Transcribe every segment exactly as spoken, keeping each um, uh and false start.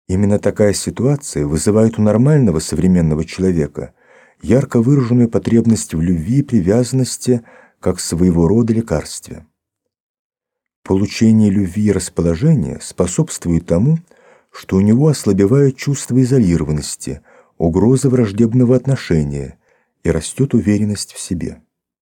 Именно такая ситуация вызывает у нормального современного человека ярко выраженную потребность в любви и привязанности как своего рода лекарстве. Получение любви и расположения способствует тому, что у него ослабевает чувство изолированности, угроза враждебного отношения и растет уверенность в себе.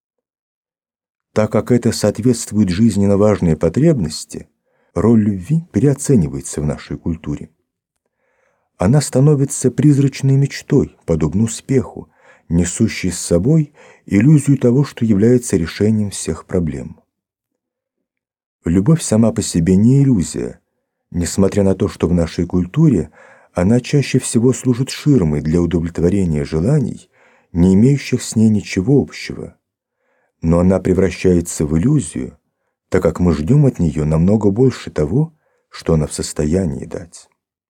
Так как это соответствует жизненно важной потребности, роль любви переоценивается в нашей культуре. Она становится призрачной мечтой, подобно успеху, несущей с собой иллюзию того, что является решением всех проблем. Любовь сама по себе не иллюзия, несмотря на то, что в нашей культуре она чаще всего служит ширмой для удовлетворения желаний, не имеющих с ней ничего общего. Но она превращается в иллюзию, так как мы ждем от нее намного больше того, что она в состоянии дать.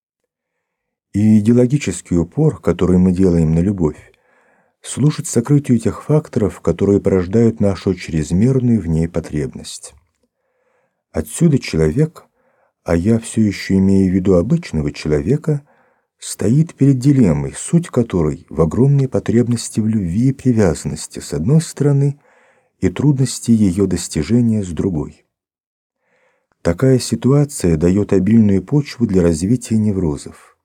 И идеологический упор, который мы делаем на любовь, служит сокрытию тех факторов, которые порождают нашу чрезмерную в ней потребность. Отсюда человек, а я все еще имею в виду обычного человека, стоит перед дилеммой, суть которой в огромной потребности в любви и привязанности с одной стороны и трудности ее достижения с другой. Такая ситуация дает обильную почву для развития неврозов.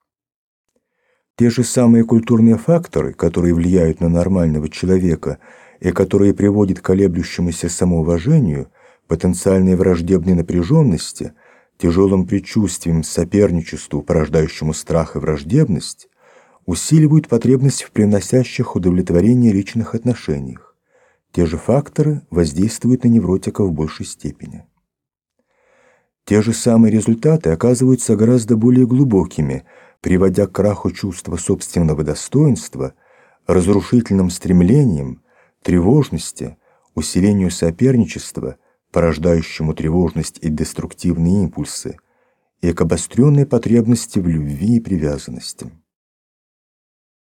Те же самые культурные факторы, которые влияют на нормального человека и которые приводят к колеблющемуся самоуважению, потенциальной враждебной напряженности, тяжелым предчувствием, соперничеству, порождающему страх и враждебность, усиливают потребность в приносящих удовлетворение личных отношениях. Те же факторы воздействуют на невротика в большей степени. Те же самые результаты оказываются гораздо более глубокими, приводя к краху чувства собственного достоинства, разрушительным стремлениям, тревожности, усилению соперничества, порождающему тревожность и деструктивные импульсы, и к обостренной потребности в любви и привязанности.